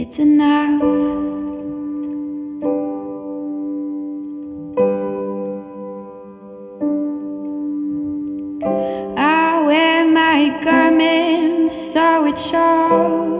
it's enough. I wear my garments so it shows.